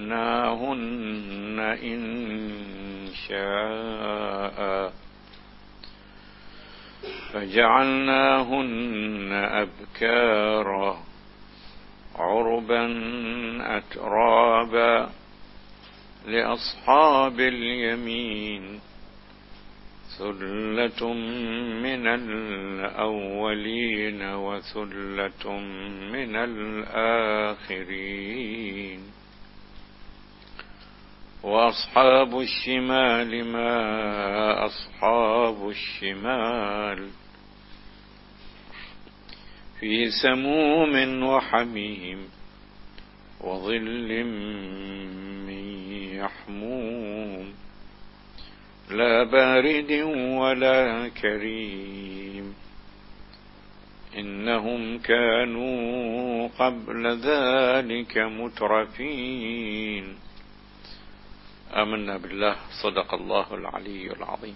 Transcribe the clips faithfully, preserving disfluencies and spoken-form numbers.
أنشأناهن إنشاء فجعلناهن أبكارا عربا أترابا لأصحاب اليمين ثلة من الأولين وثلة من الآخرين وأصحاب الشمال ما أصحاب الشمال في سموم وحميم وظل من يحموم لا بارد ولا كريم إنهم كانوا قبل ذلك مترفين. آمنا بالله. صدق الله العلي العظيم.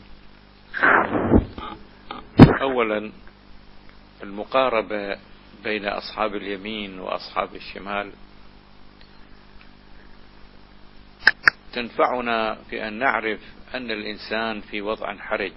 أولا المقاربة بين أصحاب اليمين وأصحاب الشمال تنفعنا في أن نعرف أن الإنسان في وضع حرج،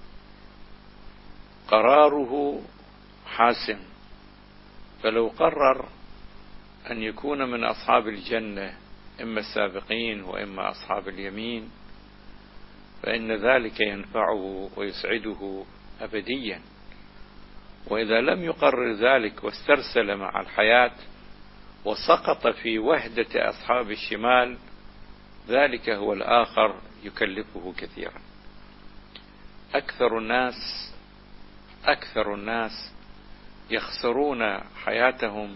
قراره حاسم، فلو قرر أن يكون من أصحاب الجنة إما السابقين وإما أصحاب اليمين فإن ذلك ينفعه ويسعده أبديا، وإذا لم يقرر ذلك واسترسل مع الحياة وسقط في وحدة أصحاب الشمال ذلك هو الآخر يكلفه كثيرا. أكثر الناس أكثر الناس يخسرون حياتهم،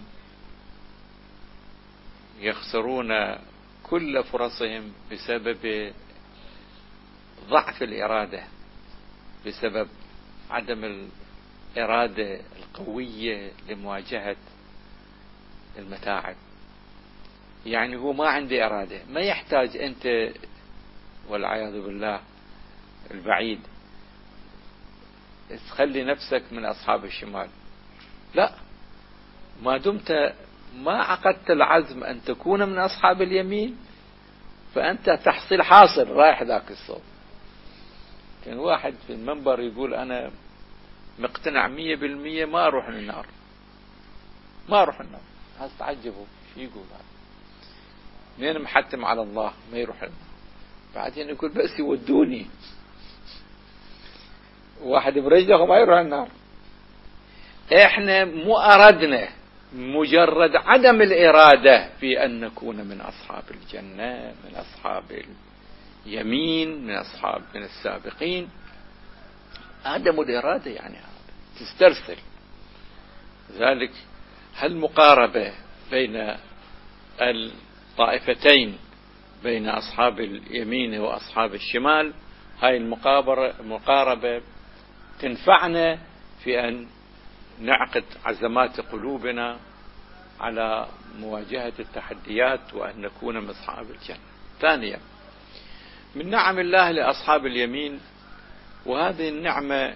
يخسرون كل فرصهم بسبب ضعف الإرادة، بسبب عدم الإرادة القوية لمواجهة المتاعب. يعني هو ما عنده إرادة، ما يحتاج أنت والعياذ بالله البعيد تخلي نفسك من أصحاب الشمال، لا، ما دمت ما عقدت العزم أن تكون من أصحاب اليمين فأنت تحصل حاصل رايح ذاك الصوت. كان واحد في المنبر يقول أنا مقتنع مية بالمية ما أروح النار، ما أروح النار. هذا تعجبوا شو يقول هذا، منين محتم على الله ما يروح النار، بعدين يقول بس يودوني. واحد برجله ما يروح النار. احنا مو أردنا، مجرد عدم الإرادة في أن نكون من أصحاب الجنة، من أصحاب اليمين، من أصحاب من السابقين. عدم الإرادة يعني هذا تسترسل. ذلك هالمقاربة بين الطائفتين، بين أصحاب اليمين وأصحاب الشمال، هاي المقاربة تنفعنا في أن نعقد عزمات قلوبنا على مواجهة التحديات وأن نكون من أصحاب الجنة. ثانيا من نعم الله لأصحاب اليمين، وهذه النعمة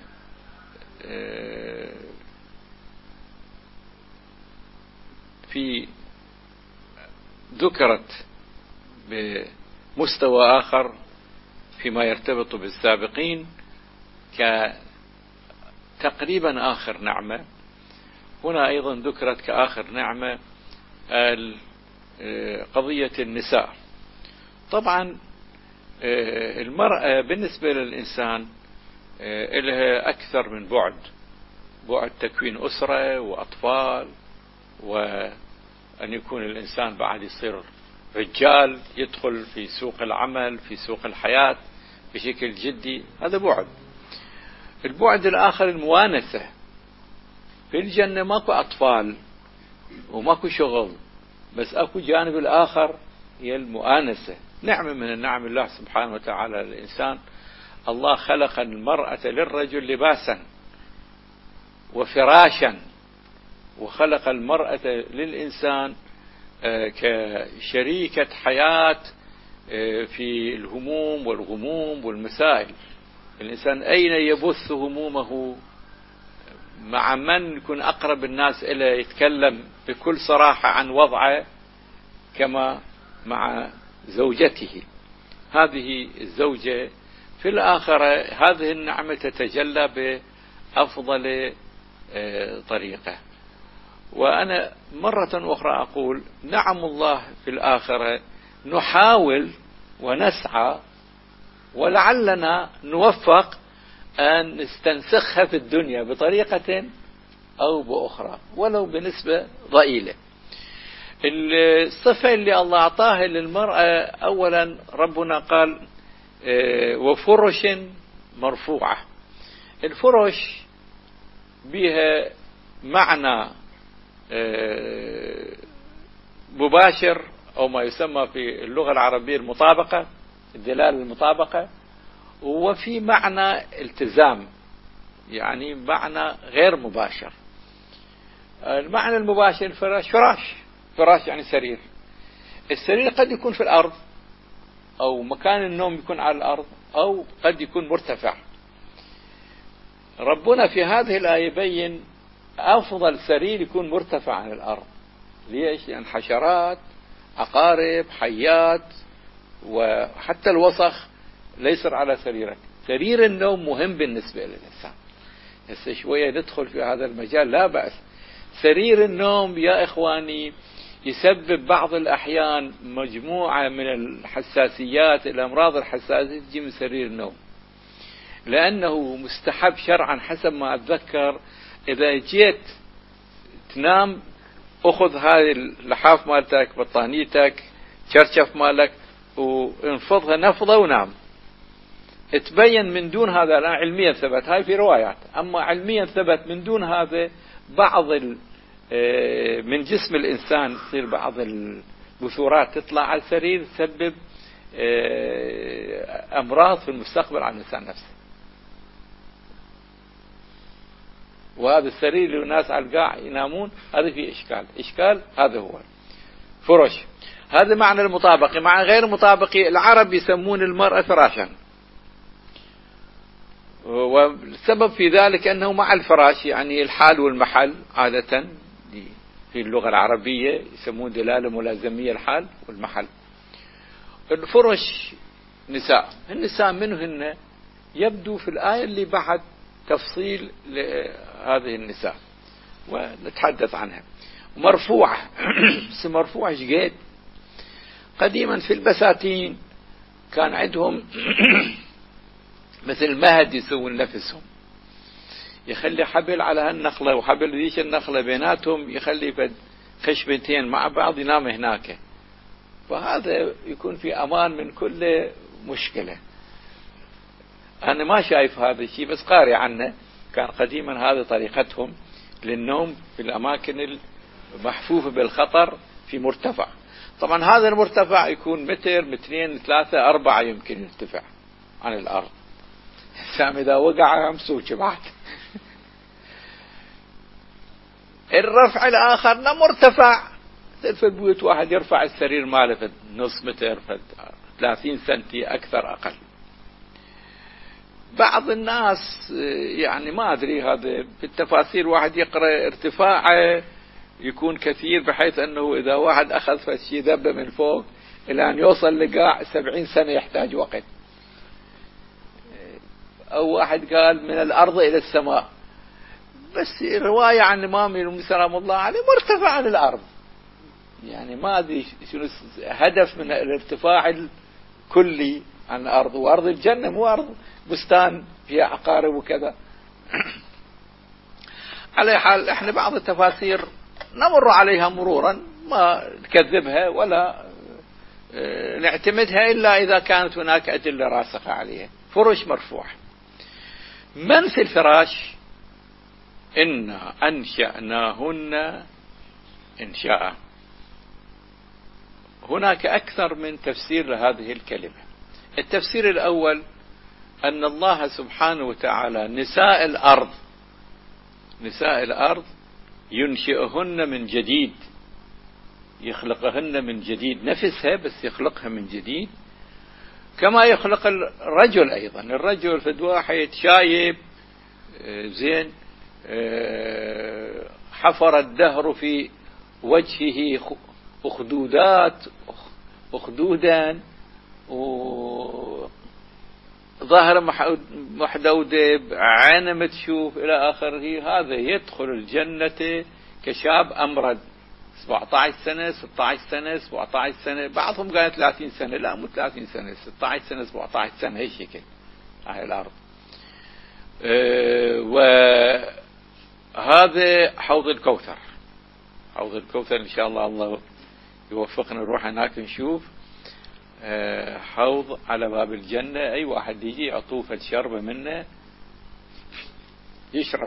في ذكرت بمستوى آخر فيما يرتبط بالسابقين كتقريبا آخر نعمة، هنا أيضا ذكرت كآخر نعمة قضية النساء. طبعا المرأة بالنسبة للإنسان لها أكثر من بعد، بعد تكوين أسرة وأطفال، وأن يكون الإنسان بعد يصير رجال يدخل في سوق العمل، في سوق الحياة بشكل جدي، هذا بعد. البعد الآخر الموانسة. في الجنة ماكو أطفال وماكو شغل، بس أكو جانب الآخر هي المؤانسة، نعمة من النعم الله سبحانه وتعالى للإنسان. الله خلق المرأة للرجل لباسا وفراشا، وخلق المرأة للإنسان كشريكة حياة في الهموم والغموم والمسائل. الإنسان أين يبث همومه؟ مع من يكون أقرب الناس إليه، يتكلم بكل صراحة عن وضعه، كما مع زوجته. هذه الزوجة في الآخرة هذه النعمة تتجلى بأفضل طريقة. وأنا مرة أخرى أقول نعم الله في الآخرة نحاول ونسعى ولعلنا نوفق أن نستنسخها في الدنيا بطريقة أو بأخرى ولو بنسبة ضئيلة. الصفة اللي الله أعطاها للمرأة أولا ربنا قال وفرش مرفوعة. الفرش بها معنى مباشر أو ما يسمى في اللغة العربية المطابقة، الدلالة المطابقة، وفي معنى التزام يعني معنى غير مباشر. المعنى المباشر الفراش فراش فراش يعني سرير. السرير قد يكون في الأرض أو مكان النوم يكون على الأرض أو قد يكون مرتفع. ربنا في هذه الآية يبين أفضل سرير يكون مرتفع عن الأرض. ليش؟ لأن يعني حشرات، عقارب، حيات، وحتى الوسخ لا يصير على سريرك. سرير النوم مهم بالنسبة للإنسان. هسه شوية ندخل في هذا المجال لا بأس. سرير النوم يا إخواني يسبب بعض الأحيان مجموعة من الحساسيات، الأمراض الحساسية تجي من سرير النوم، لأنه مستحب شرعا حسب ما أتذكر إذا جيت تنام أخذ هذه اللحاف مالتك، بطانيتك، شرشف مالك، وانفضها نفضة ونام. تبين من دون هذا، الآن علميا ثبت، هاي في روايات، أما علميا ثبت من دون هذا بعض من جسم الإنسان تصير بعض البثورات تطلع على السرير تسبب أمراض في المستقبل على الإنسان نفسه. وهذا السرير اللي الناس على القاع ينامون هذا فيه إشكال. إشكال هذا هو فرش. هذا معنى المطابقة. مع غير مطابقة العرب يسمون المرأة فراشا، والسبب في ذلك أنه مع الفراش يعني الحال والمحل عادة في اللغة العربية يسمون دلالة ملازمية الحال والمحل. الفرش نساء. النساء منهن يبدو في الآية اللي بعد تفصيل لهذه النساء ونتحدث عنها. مرفوعة. مرفوعة شقيد. قديما في البساتين كان عندهم مثل مهد يسوون نفسهم، يخلي حبل على هالنخلة وحبل ذيش النخلة بيناتهم، يخلي خشبتين مع بعض ينام هناك، فهذا يكون في أمان من كل مشكلة. أنا ما شايف هذا الشيء بس قارئ عنه. كان قديما هذا طريقتهم للنوم في الأماكن المحفوفة بالخطر في مرتفع. طبعا هذا المرتفع يكون متر، مترين، ثلاثة، أربعة يمكن يرتفع عن الأرض. سام إذا وقع همسوك بعد. الرفع الآخر مرتفع. في البيوت واحد يرفع السرير ماله في نص متر، في ثلاثين سنتي أكثر أقل. بعض الناس يعني ما أدري هذا في التفاسير واحد يقرأ ارتفاعه يكون كثير بحيث أنه إذا واحد أخذ فشي ذبة من فوق إلى أن يوصل لقاع سبعين سنة يحتاج وقت. أو واحد قال من الأرض إلى السماء. بس رواية عن الإمام ابن سلام الله عليه مرتفع عن الأرض. يعني ما أدري شنو هدف من الارتفاع الكلي عن الأرض. وأرض الجنة مو أرض بستان فيها عقارب وكذا. على حال احنا بعض التفاسير نمر عليها مرورا، ما نكذبها ولا نعتمدها إلا إذا كانت هناك أدلة راسخة عليها. فرش مرفوع. من في الفراش؟ إنا أنشأناهن إنشاء. هناك أكثر من تفسير لهذه الكلمة. التفسير الأول أن الله سبحانه وتعالى نساء الأرض نساء الأرض ينشئهن من جديد، يخلقهن من جديد، نفسها بس يخلقها من جديد، كما يخلق الرجل أيضا. الرجل فد واحد شايب زين حفر الدهر في وجهه أخدودات وخدودا وظهر محدودة، عين ما تشوف إلى آخره، هذا يدخل الجنة كشاب أمرد سبعة عشر سنة ستة عشر سنة سبعة عشر سنة، بعضهم قال ثلاثين سنة، لا مو ثلاثين سنة ستة عشر سنة سبعة عشر سنة هيك شكل على الأرض. أه وهذا حوض الكوثر. حوض الكوثر إن شاء الله الله يوفقنا نروح هناك نشوف. أه حوض على باب الجنة، أي واحد يجي يعطوه الشربة منه يشرب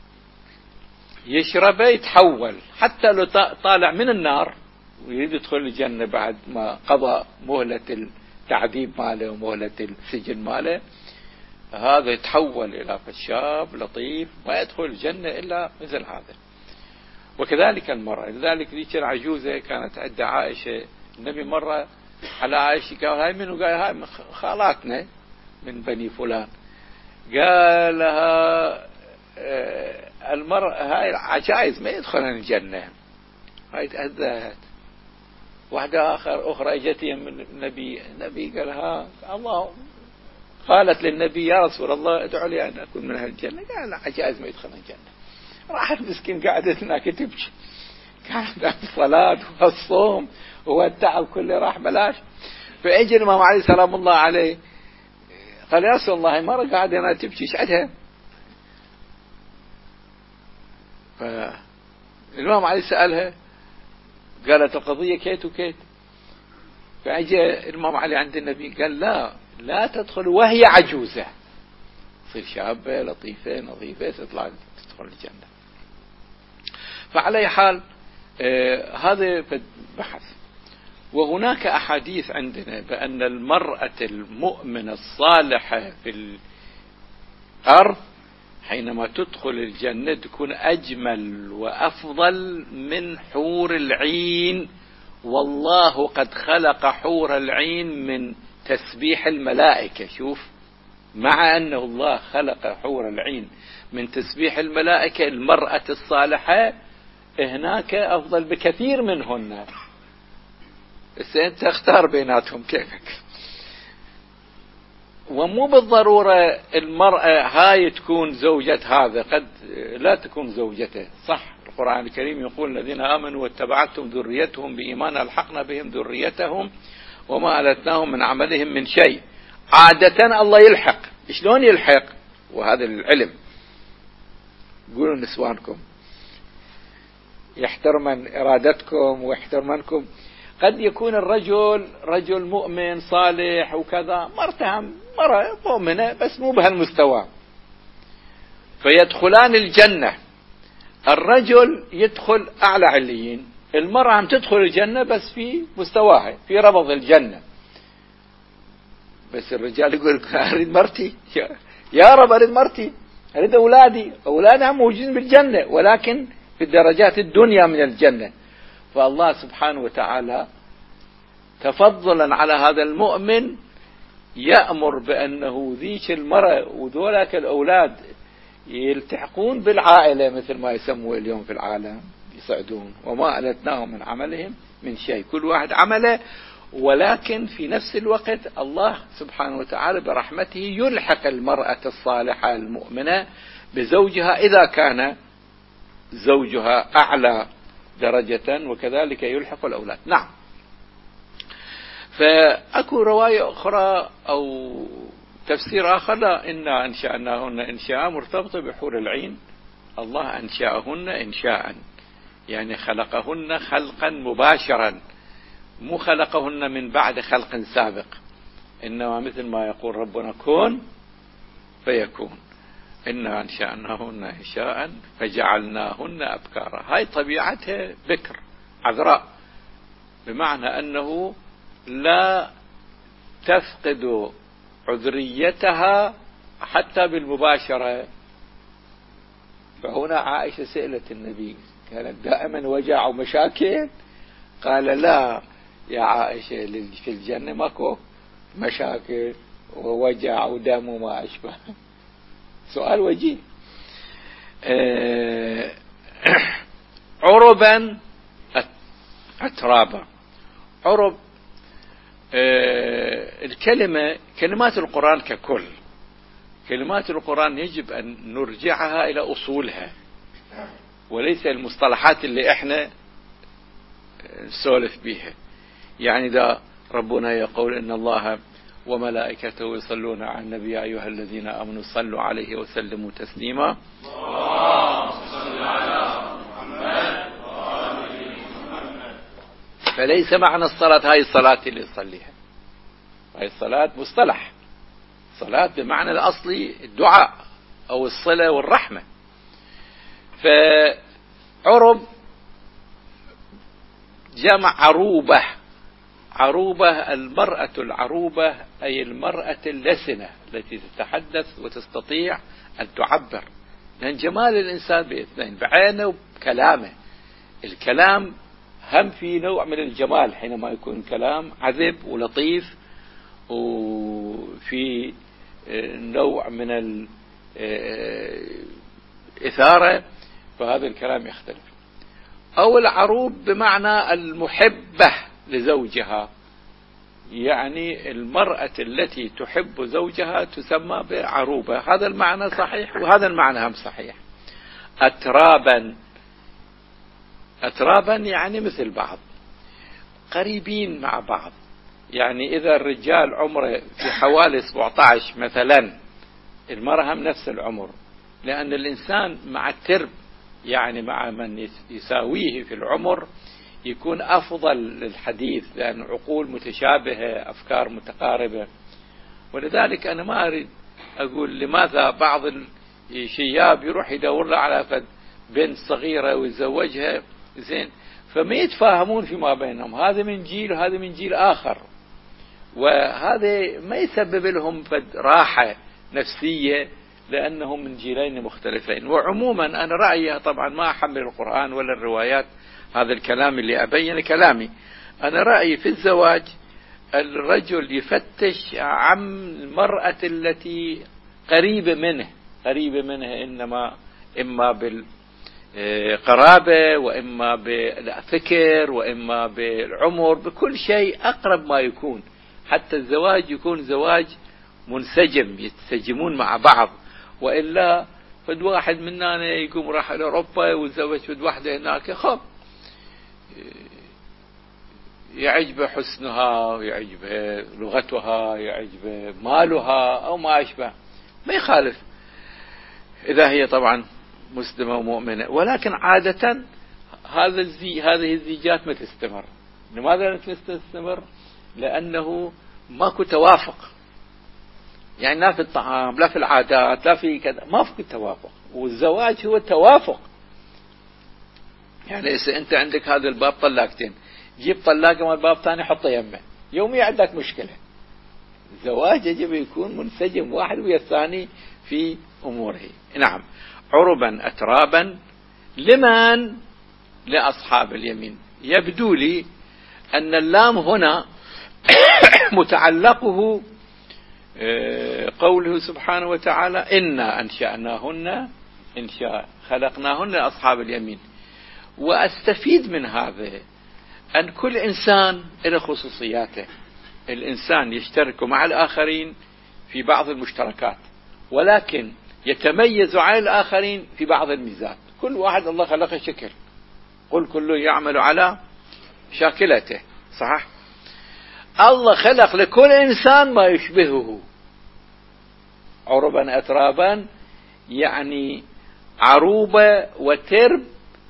يشربه يتحول، حتى لو طالع من النار ويريد يدخل الجنة بعد ما قضى مهلة التعذيب ماله ومهلة السجن ماله، هذا يتحول إلى شاب لطيف ما يدخل الجنة إلا مثل هذا. وكذلك المرأة، لذلك ذيك العجوزة كانت عند عائشة، النبي مرة على عائشة قال هاي منو؟ قال هاي خالاتنا من بني فلان. قال لها المرأة هاي العجائز ما يدخلن الجنة، هاي تأذت. واحدة آخر أخرى اجت من النبي، النبي قال ها الله، قالت للنبي يا رسول الله ادعو لي أن أكون من أهل الجنة. قال لا عجائز ما يدخلن الجنة. راحت مسكين قعدت هناك تبكي، كانت الصلاة والصوم والتعب كله راح بلاش. فاجى الإمام علي سلام الله عليه قال يا رسول الله مرة قاعدة أنا تبكي ايش عندها؟ فالإمام علي سألها قالت القضية كيت وكيت. فاجى الإمام علي عند النبي قال لا لا تدخل وهي عجوزة، تصير شابة لطيفة نظيفة تطلع تدخل الجنة. فعلى حال آه هذا بحث. وهناك أحاديث عندنا بأن المرأة المؤمنة الصالحة في الأرض حينما تدخل الجنة تكون أجمل وأفضل من حور العين. والله قد خلق حور العين من تسبيح الملائكة. شوف، مع أنه الله خلق حور العين من تسبيح الملائكة، المرأة الصالحة هناك أفضل بكثير منهن. أنت اختار بيناتهم كيفك. ومو بالضرورة المرأة هاي تكون زوجة هذا، قد لا تكون زوجته. صح، القرآن الكريم يقول الذين آمنوا واتبعتهم ذريتهم بإيمان ألحقنا بهم ذريتهم وما ألتناهم من عملهم من شيء. عادة الله يلحق. شلون يلحق؟ وهذا العلم. قولوا نسوانكم يحترمن إرادتكم ويحترمنكم. قد يكون الرجل رجل مؤمن صالح وكذا، مرتهم مرة مؤمنة بس مو بهالمستوى، فيدخلان الجنة. الرجل يدخل أعلى عليين، المرأة هم تدخل الجنة بس في مستواها في ربض الجنة. بس الرجال يقول أريد مرتي، يا رب أريد مرتي، أريد أولادي، أولادها موجودين بالجنة ولكن في الدرجات الدنيا من الجنة. فالله سبحانه وتعالى تفضلا على هذا المؤمن يأمر بأنه ذيك المرأة وذولاك الأولاد يلتحقون بالعائلة مثل ما يسموا اليوم في العالم، يصعدون وما ألتناهم من عملهم من شيء، كل واحد عمله. ولكن في نفس الوقت الله سبحانه وتعالى برحمته يلحق المرأة الصالحة المؤمنة بزوجها إذا كان زوجها أعلى درجة، وكذلك يلحق الأولاد. نعم. فأكو رواية أخرى أو تفسير آخر، لا إنا أنشأناهن إنشاء مرتبطة بحور العين. الله أنشأهن إنشاء، يعني خلقهن خلقا مباشرا، مو خلقهن من بعد خلق سابق، إنما مثل ما يقول ربنا كون فيكون. إنا أنشأناهن إنشاء فجعلناهن أبكارا. هاي طبيعتها بكر عذراء، بمعنى أنه لا تفقد عذريتها حتى بالمباشرة. فهنا عائشة سئلت النبي كانت دائما وجع ومشاكل، قال لا يا عائشة في الجنة ماكو مشاكل ووجع ودم وما أشبه. سؤال وجيه. أه عربا أترابا. عرب الكلمة، كلمات القرآن ككل، كلمات القرآن يجب أن نرجعها إلى أصولها، وليس المصطلحات اللي احنا نسولف بيها. يعني ده ربنا يقول إن الله وملائكته يصلون على النبي يا أيها الذين آمنوا صلوا عليه وسلموا تسليما. فليس معنى الصلاة هاي الصلاة اللي يصليها، هاي الصلاة مصطلح، صلاة بمعنى الأصلي الدعاء أو الصلة والرحمة. فعرب جمع عروبة، عروبة المرأة العروبة أي المرأة اللسنة التي تتحدث وتستطيع أن تعبر، لأن جمال الإنسان باثنين، بعينه وبكلامه. الكلام هم في نوع من الجمال حينما يكون كلام عذب ولطيف، وفي نوع من الإثارة، فهذا الكلام يختلف. أو العروب بمعنى المحبة لزوجها، يعني المرأة التي تحب زوجها تسمى بعروبة. هذا المعنى صحيح وهذا المعنى هم صحيح. أترابا، أترابا يعني مثل بعض، قريبين مع بعض. يعني إذا الرجال عمره في حوالي سبعة عشر مثلا، المرأة هم نفس العمر، لأن الإنسان مع الترب يعني مع من يساويه في العمر يكون أفضل للحديث، لأن عقول متشابهة، أفكار متقاربة. ولذلك أنا ما أريد أقول لماذا بعض الشياب يروح يدور له على فد بنت صغيرة ويتزوجها زين، فما يتفاهمون فيما بينهم، هذا من جيل وهذا من جيل آخر، وهذا ما يسبب لهم فد راحة نفسية لأنهم من جيلين مختلفين. وعموما أنا رأيي طبعا ما أحمل القرآن ولا الروايات، هذا الكلام اللي أبين كلامي. أنا رأيي في الزواج الرجل يفتش عن المرأة التي قريبة منه، قريبة منه إنما إما بالقرابة وإما بالفكر وإما بالعمر، بكل شيء أقرب ما يكون، حتى الزواج يكون زواج منسجم، يتسجمون مع بعض. وإلا فد واحد مننا يقوم راح إلى أوروبا ويتزوج فد واحدة هناك، خب يعجبه حسنها، يعجبه لغتها، يعجبه مالها أو ما أشبه، ما يخالف إذا هي طبعا مسلمة ومؤمنة. ولكن عادة هذا الزي هذه الزيجات ما تستمر. لماذا لا تستمر؟ لأنه ماكو توافق، يعني لا في الطعام لا في العادات لا في كذا، ما في توافق. والزواج هو التوافق. يعني إذا أنت عندك هذا الباب طلاقتين، جيب طلاقة من الباب ثاني حطه يمه، يومي عندك مشكلة. الزواج يجب يكون منسجم واحد ويا الثاني في أموره. نعم. عربا أترابا لمن؟ لأصحاب اليمين. يبدو لي أن اللام هنا متعلقه قوله سبحانه وتعالى إنا أنشأناهن إنشاء خلقناهن لأصحاب اليمين. وأستفيد من هذا أن كل إنسان له خصوصياته. الإنسان يشترك مع الآخرين في بعض المشتركات، ولكن يتميز عن الآخرين في بعض الميزات. كل واحد الله خلقه شكل، قل كل يعمل على شاكلته، صح؟ الله خلق لكل إنسان ما يشبهه. عربا أترابا يعني عروبة وترب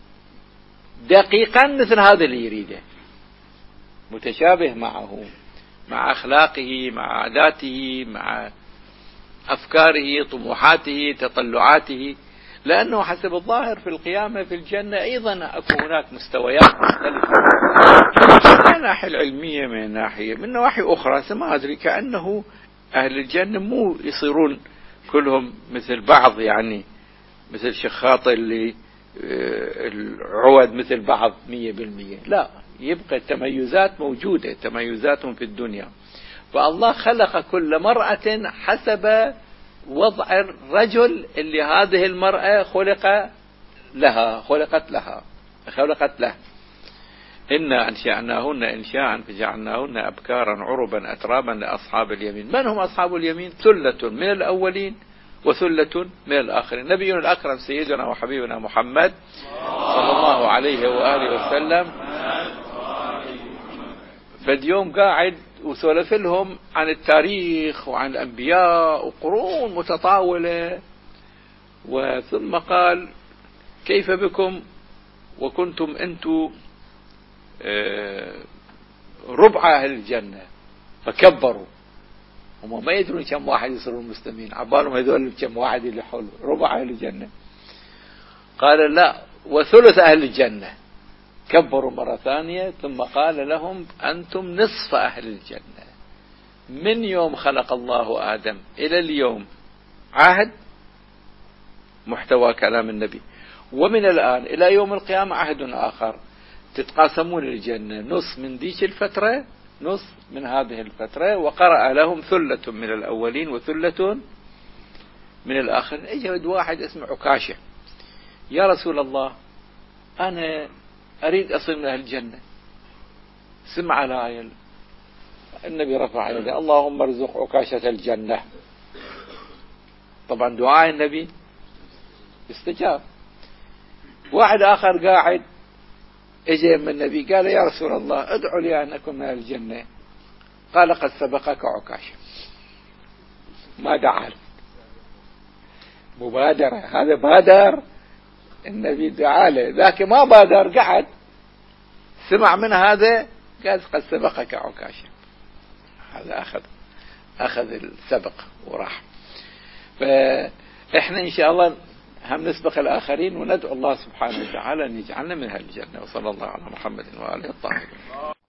دقيقا مثل هذا اللي يريده، متشابه معه، مع أخلاقه، مع عاداته، مع أفكاره، طموحاته، تطلعاته. لأنه حسب الظاهر في القيامة في الجنة أيضا أكون هناك مستويات مختلفة من الناحية العلمية، من الناحية من نواحي أخرى. ما أدري كأنه أهل الجنة مو يصيرون كلهم مثل بعض، يعني مثل شخاط اللي العود مثل بعض مية بالمية، لا، يبقى التميزات موجودة، تميزاتهم في الدنيا. فالله خلق كل مرأة حسب وضع الرجل اللي هذه المرأة خلق لها خلقت لها خلقت له. إنا أنشأناهن إنشاء فجعلناهن أبكارا عربا أترابا لأصحاب اليمين. من هم أصحاب اليمين؟ ثلة من الأولين وثلة من الآخرين. نبينا الأكرم سيدنا وحبيبنا محمد صلى الله عليه وآله وسلم فاليوم قاعد وسولف لهم عن التاريخ وعن الأنبياء وقرون متطاولة، وثم قال كيف بكم وكنتم أنتم ربع أهل الجنة، فكبروا. هم ما يدرون كم واحد يصيرون المسلمين، عبالهم هذول كم واحد اللي حول ربع أهل الجنة. قال لا وثلث أهل الجنة، كبروا مرة ثانية، ثم قال لهم أنتم نصف أهل الجنة. من يوم خلق الله آدم إلى اليوم عهد محتوى كلام النبي، ومن الآن إلى يوم القيامة عهد آخر، تتقاسمون الجنة نص من ذيك الفترة نص من هذه الفترة. وقرأ لهم ثلة من الأولين وثلة من الآخرين. اجد واحد اسمه عكاشة، يا رسول الله أنا أريد أصل من أهل الجنة. سمع الآية، النبي رفع يده اللهم ارزق عكاشة الجنة. طبعا دعاء النبي استجاب. واحد آخر قاعد اجى من النبي قال يا رسول الله ادعو لي أن أكون من أهل الجنة. قال قد سبقك عكاشة. ما دعا، مبادرة، هذا بادر النبي دعا له، ذاك ما بادر قعد سمع من هذا قال قد سبقك عكاشة. هذا أخذ أخذ السبق وراح. فإحنا إن شاء الله هم نسبق الآخرين وندعو الله سبحانه وتعالى أن يجعلنا من أهل الجنة. وصلى الله على محمد وآله الطاهرين.